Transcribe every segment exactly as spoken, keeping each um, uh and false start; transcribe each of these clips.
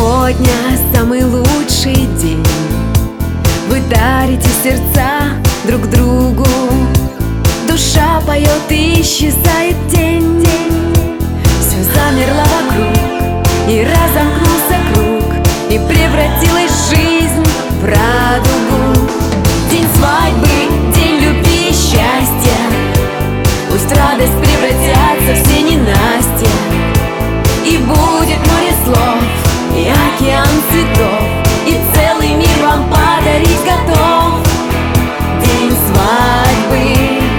Сегодня самый лучший день. Вы дарите сердца друг другу. Душа поет и исчезает тень. Все замерло вокруг, и разомкнулся круг, и превратилась жизнь в радугу. День свадьбы, день любви и счастья. Пусть радость превратятся в все ненастья, и будет море слов и океан цветов, и целый мир вам подарить готов. День свадьбы.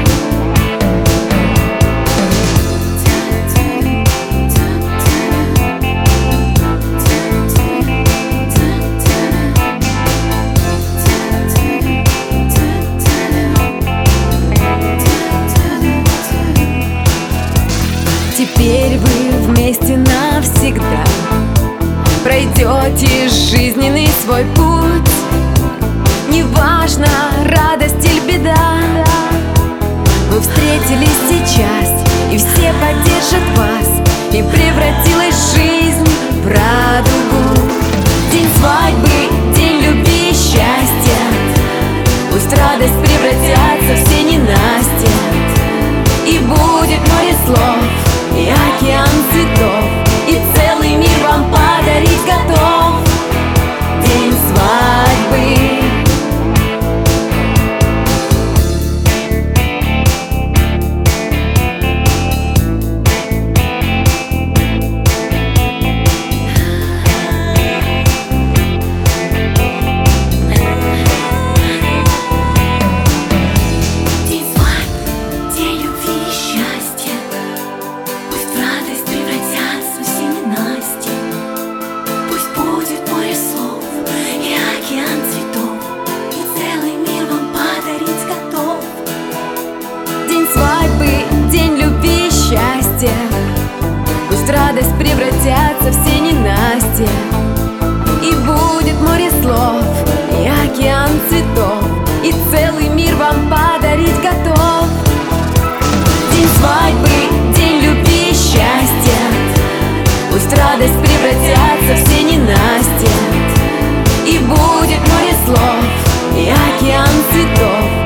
Теперь вы вместе навсегда пройдете жизненный свой путь. Неважно, радость или беда, вы встретились сейчас, и все поддержат вас, и превратилась жизнь в радугу. День свадьбы, день любви и счастья. Пусть радость превратятся в все ненастья, и будет море слов и океан цветов, и целый мир вам подарить готов. День свадьбы. Пусть радость превратятся в все ненастья, и будет море слов и океан цветов, и целый мир вам подарить готов. День свадьбы, день любви и счастья. Пусть радость превратятся в все ненастья, и будет море слов и океан цветов,